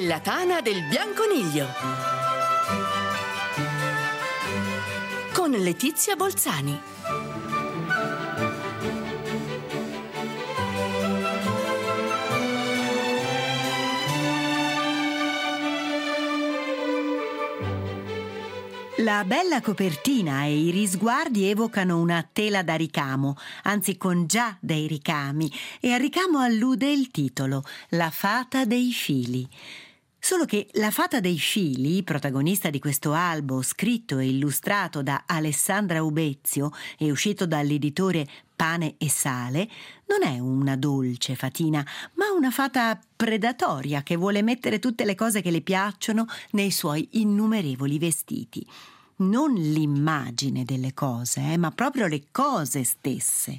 Nella tana del bianconiglio con Letizia Bolzani. La bella copertina e i risguardi evocano una tela da ricamo, anzi con già dei ricami, e al ricamo allude il titolo, La fata dei fili. Solo che La fata dei fili, protagonista di questo albo scritto e illustrato da Alessandra Ubezio e uscito dall'editore Pane e Sale, non è una dolce fatina, ma una fata predatoria che vuole mettere tutte le cose che le piacciono nei suoi innumerevoli vestiti. Non l'immagine delle cose, ma proprio le cose stesse.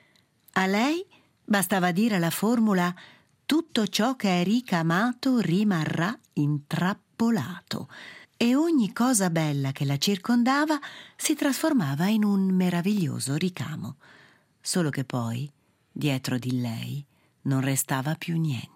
A lei bastava dire la formula: tutto ciò che è ricamato rimarrà intrappolato, e ogni cosa bella che la circondava si trasformava in un meraviglioso ricamo. Solo che poi, dietro di lei, non restava più niente.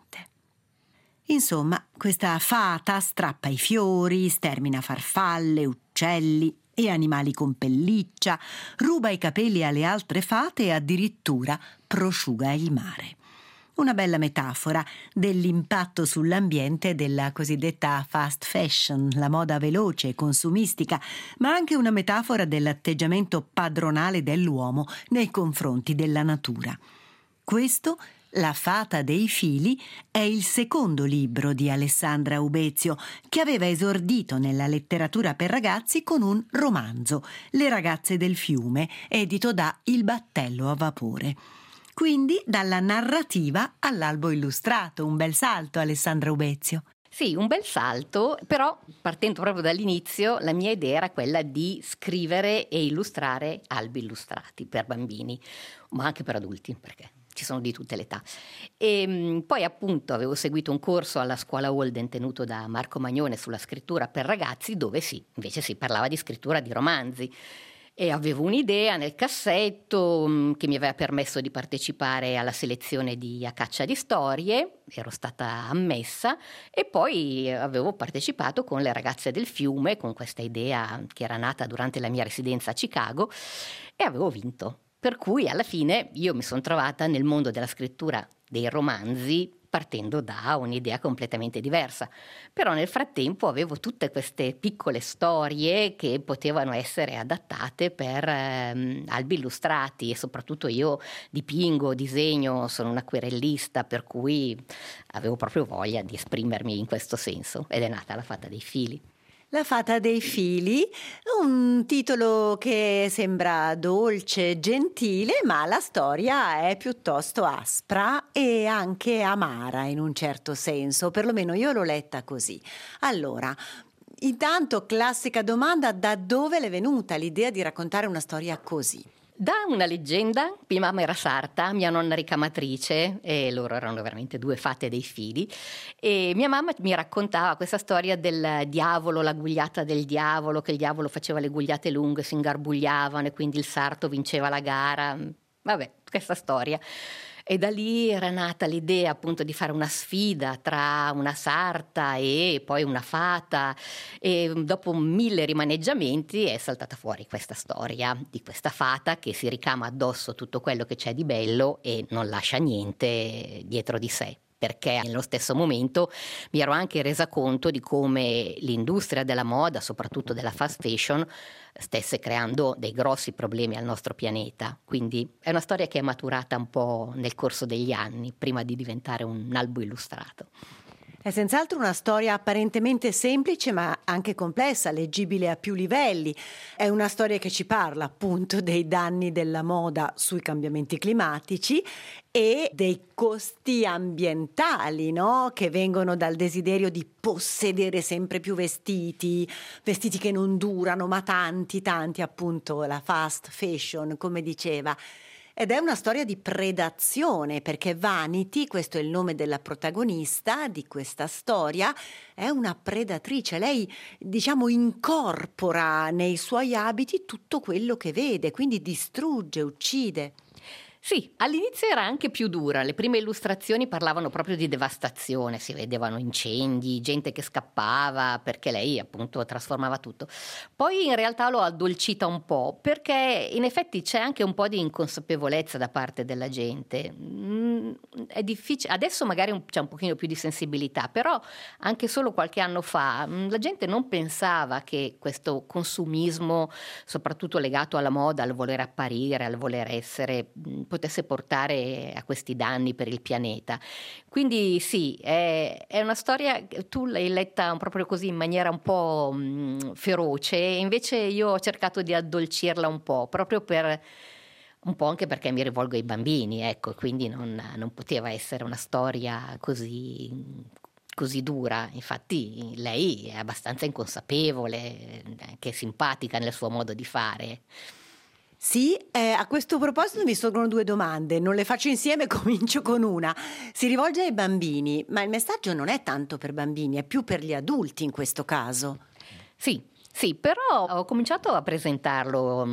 Insomma, questa fata strappa i fiori, stermina farfalle, uccelli e animali con pelliccia, ruba i capelli alle altre fate e addirittura prosciuga il mare. Una bella metafora dell'impatto sull'ambiente della cosiddetta fast fashion, la moda veloce e consumistica, ma anche una metafora dell'atteggiamento padronale dell'uomo nei confronti della natura. Questo, La fata dei fili, è il secondo libro di Alessandra Ubezio, che aveva esordito nella letteratura per ragazzi con un romanzo, Le ragazze del fiume, edito da Il Battello a Vapore. Quindi dalla narrativa all'albo illustrato, un bel salto, Alessandra Ubezio. Sì, un bel salto, però partendo proprio dall'inizio la mia idea era quella di scrivere e illustrare albi illustrati per bambini, ma anche per adulti, perché ci sono di tutte le età. E poi appunto avevo seguito un corso alla scuola Holden tenuto da Marco Magnone sulla scrittura per ragazzi, dove invece si parlava di scrittura di romanzi. E avevo un'idea nel cassetto che mi aveva permesso di partecipare alla selezione di A Caccia di Storie, ero stata ammessa, e poi avevo partecipato con Le ragazze del fiume, con questa idea che era nata durante la mia residenza a Chicago, e avevo vinto. Per cui alla fine io mi sono trovata nel mondo della scrittura dei romanzi partendo da un'idea completamente diversa. Però nel frattempo avevo tutte queste piccole storie che potevano essere adattate per albi illustrati, e soprattutto io dipingo, disegno, sono un acquerellista, per cui avevo proprio voglia di esprimermi in questo senso, ed è nata La fata dei fili. La fata dei fili, un titolo che sembra dolce, gentile, ma la storia è piuttosto aspra e anche amara in un certo senso, perlomeno io l'ho letta così. Allora, intanto classica domanda: da dove le è venuta l'idea di raccontare una storia così? Da una leggenda. Mia mamma era sarta, mia nonna ricamatrice, e loro erano veramente due fate dei fili, e mia mamma mi raccontava questa storia del diavolo, la gugliata del diavolo, che il diavolo faceva le gugliate lunghe, si ingarbugliavano e quindi il sarto vinceva la gara. Vabbè, questa storia. E da lì era nata l'idea appunto di fare una sfida tra una sarta e poi una fata, e dopo 1000 rimaneggiamenti è saltata fuori questa storia di questa fata che si ricama addosso tutto quello che c'è di bello e non lascia niente dietro di sé. Perché nello stesso momento mi ero anche resa conto di come l'industria della moda, soprattutto della fast fashion, stesse creando dei grossi problemi al nostro pianeta. Quindi è una storia che è maturata un po' nel corso degli anni, prima di diventare un albo illustrato. È senz'altro una storia apparentemente semplice ma anche complessa, leggibile a più livelli. È una storia che ci parla appunto dei danni della moda sui cambiamenti climatici e dei costi ambientali, no? Che vengono dal desiderio di possedere sempre più vestiti che non durano, ma tanti, appunto la fast fashion, come diceva. Ed è una storia di predazione, perché Vanity, questo è il nome della protagonista di questa storia, è una predatrice. Lei, diciamo, incorpora nei suoi abiti tutto quello che vede, quindi distrugge, uccide. Sì, all'inizio era anche più dura, le prime illustrazioni parlavano proprio di devastazione, si vedevano incendi, gente che scappava, perché lei appunto trasformava tutto. Poi in realtà l'ho addolcita un po', perché in effetti c'è anche un po' di inconsapevolezza da parte della gente. È difficile, adesso magari c'è un pochino più di sensibilità, però anche solo qualche anno fa la gente non pensava che questo consumismo, soprattutto legato alla moda, al voler apparire, al voler essere, potesse portare a questi danni per il pianeta. Quindi sì, è una storia, tu l'hai letta proprio così in maniera un po' feroce, e invece io ho cercato di addolcirla un po', proprio per un po' anche perché mi rivolgo ai bambini, ecco, quindi non poteva essere una storia così dura. Infatti lei è abbastanza inconsapevole, anche simpatica nel suo modo di fare. Sì, a questo proposito mi sorgono due domande, non le faccio insieme, comincio con una. Si rivolge ai bambini, ma il messaggio non è tanto per bambini, è più per gli adulti in questo caso. Sì, però ho cominciato a presentarlo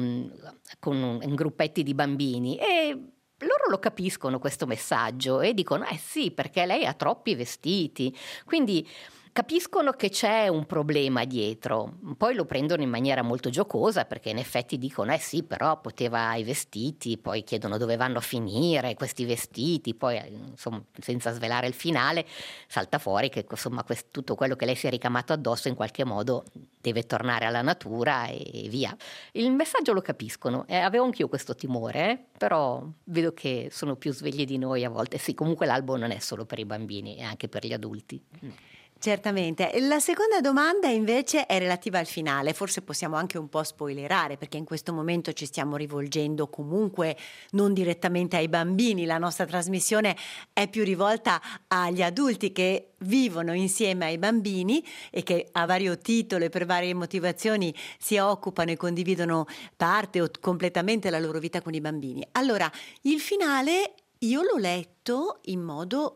in gruppetti di bambini e loro lo capiscono questo messaggio e dicono sì, perché lei ha troppi vestiti, quindi capiscono che c'è un problema dietro, poi lo prendono in maniera molto giocosa perché in effetti dicono sì, però poteva i vestiti, poi chiedono dove vanno a finire questi vestiti, poi insomma senza svelare il finale salta fuori che insomma tutto quello che lei si è ricamato addosso in qualche modo deve tornare alla natura e via. Il messaggio lo capiscono, avevo anch'io questo timore, però vedo che sono più svegli di noi a volte. Sì, comunque l'albo non è solo per i bambini, è anche per gli adulti. Certamente. La seconda domanda invece è relativa al finale, forse possiamo anche un po' spoilerare perché in questo momento ci stiamo rivolgendo comunque non direttamente ai bambini, la nostra trasmissione è più rivolta agli adulti che vivono insieme ai bambini e che a vario titolo e per varie motivazioni si occupano e condividono parte o completamente la loro vita con i bambini. Allora, il finale io l'ho letto in modo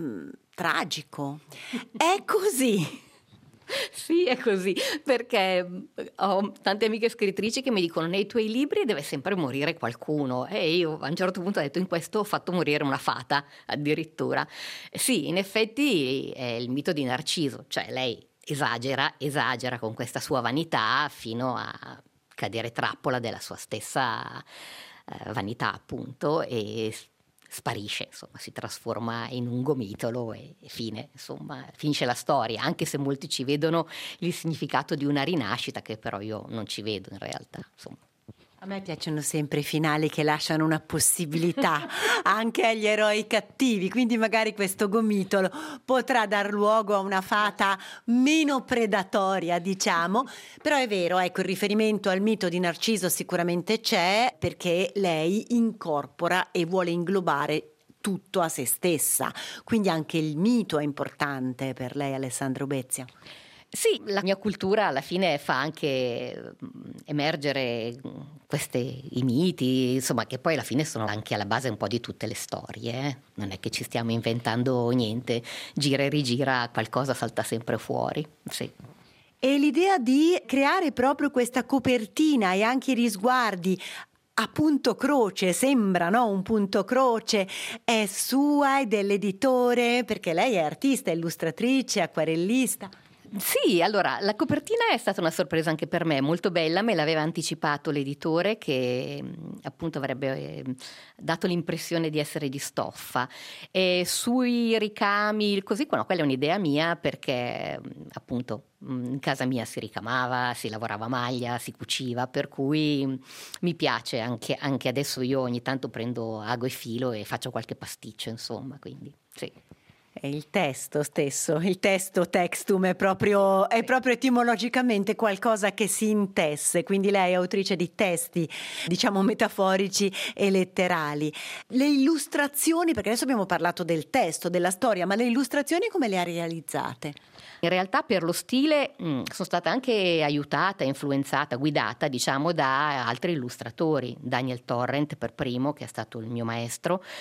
tragico. È così. Sì, è così, perché ho tante amiche scrittrici che mi dicono nei tuoi libri deve sempre morire qualcuno e io a un certo punto ho detto in questo ho fatto morire una fata addirittura. Sì, in effetti è il mito di Narciso, cioè lei esagera con questa sua vanità fino a cadere trappola della sua stessa vanità appunto e sparisce, insomma, si trasforma in un gomitolo e fine, insomma, finisce la storia, anche se molti ci vedono il significato di una rinascita che però io non ci vedo in realtà, insomma. A me piacciono sempre i finali che lasciano una possibilità anche agli eroi cattivi, quindi magari questo gomitolo potrà dar luogo a una fata meno predatoria, diciamo, però è vero, ecco, il riferimento al mito di Narciso sicuramente c'è perché lei incorpora e vuole inglobare tutto a se stessa, quindi anche il mito è importante per lei, Alessandra Ubezia. Sì, la mia cultura alla fine fa anche emergere i miti, insomma, che poi alla fine sono anche alla base un po' di tutte le storie. Non è che ci stiamo inventando niente, gira e rigira, qualcosa salta sempre fuori, sì. E l'idea di creare proprio questa copertina e anche i risguardi a punto croce, sembra, no? Un punto croce, è sua, è dell'editore, perché lei è artista, illustratrice, acquarellista. Sì, allora la copertina è stata una sorpresa anche per me, molto bella, me l'aveva anticipato l'editore che appunto avrebbe dato l'impressione di essere di stoffa. E sui ricami, così, quella è un'idea mia perché appunto in casa mia si ricamava, si lavorava a maglia, si cuciva, per cui mi piace anche adesso io ogni tanto prendo ago e filo e faccio qualche pasticcio, insomma, quindi sì. È il testo stesso, il testo textum è proprio etimologicamente qualcosa che si intesse, quindi lei è autrice di testi, diciamo metaforici e letterali. Le illustrazioni, perché adesso abbiamo parlato del testo, della storia, ma le illustrazioni come le ha realizzate? In realtà per lo stile sono stata anche aiutata, influenzata, guidata, diciamo, da altri illustratori, Daniel Torrent per primo, che è stato il mio maestro,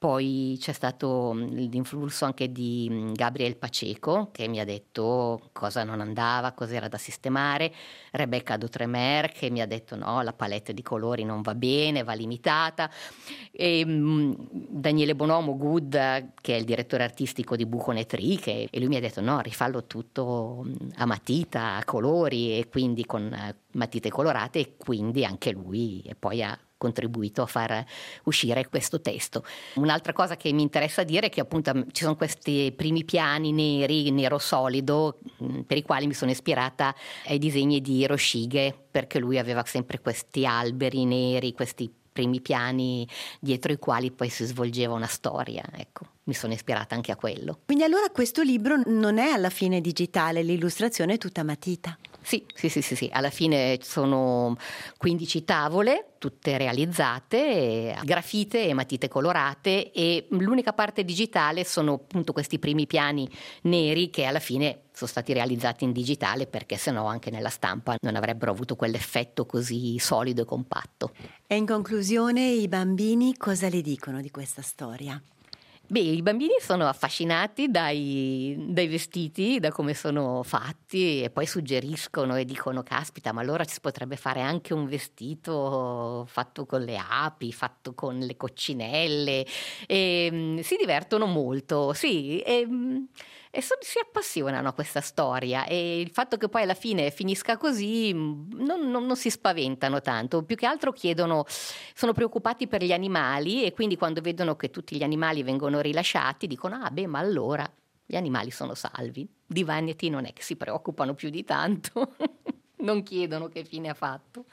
Poi c'è stato l'influsso anche di Gabriel Pacheco, che mi ha detto cosa non andava, cosa era da sistemare, Rebecca Doutremer, che mi ha detto no, la palette di colori non va bene, va limitata, e Daniele Bonomo Good, che è il direttore artistico di Buco Netri, e lui mi ha detto no, rifallo tutto a matita, a colori, e quindi con matite colorate, e quindi anche lui e poi ha contribuito a far uscire questo testo. Un'altra cosa che mi interessa dire è che appunto ci sono questi primi piani neri, nero solido, per i quali mi sono ispirata ai disegni di Hiroshige, perché lui aveva sempre questi alberi neri, questi primi piani dietro i quali poi si svolgeva una storia, ecco. Mi sono ispirata anche a quello. Quindi allora questo libro non è alla fine digitale, l'illustrazione è tutta matita. Sì, alla fine sono 15 tavole, tutte realizzate, grafite e matite colorate, e l'unica parte digitale sono appunto questi primi piani neri che alla fine sono stati realizzati in digitale, perché sennò anche nella stampa non avrebbero avuto quell'effetto così solido e compatto. E in conclusione, i bambini cosa le dicono di questa storia? Beh, i bambini sono affascinati dai vestiti, da come sono fatti, e poi suggeriscono e dicono caspita, ma allora ci si potrebbe fare anche un vestito fatto con le api, fatto con le coccinelle, e si divertono molto, sì, si appassionano a questa storia, e il fatto che poi alla fine finisca così non si spaventano tanto, più che altro sono preoccupati per gli animali, e quindi quando vedono che tutti gli animali vengono rilasciati dicono ma allora gli animali sono salvi. Di Vanity non è che si preoccupano più di tanto, non chiedono che fine ha fatto.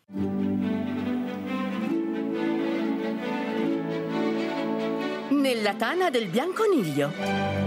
Nella tana del bianconiglio.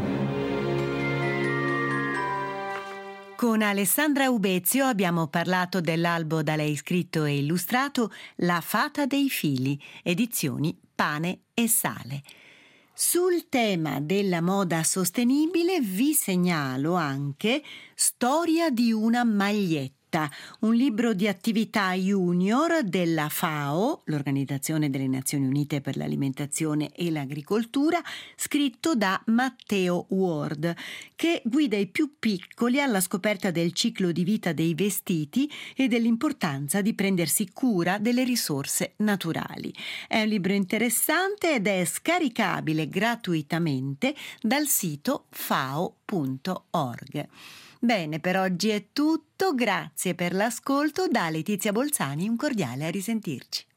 Con Alessandra Ubezio abbiamo parlato dell'albo da lei scritto e illustrato La fata dei fili, edizioni Pane e Sale. Sul tema della moda sostenibile vi segnalo anche Storia di una maglietta, un libro di attività junior della FAO, l'Organizzazione delle Nazioni Unite per l'Alimentazione e l'Agricoltura, scritto da Matteo Ward, che guida i più piccoli alla scoperta del ciclo di vita dei vestiti e dell'importanza di prendersi cura delle risorse naturali. È un libro interessante ed è scaricabile gratuitamente dal sito fao.org. Bene, per oggi è tutto. Grazie per l'ascolto. Da Letizia Bolzani un cordiale a risentirci.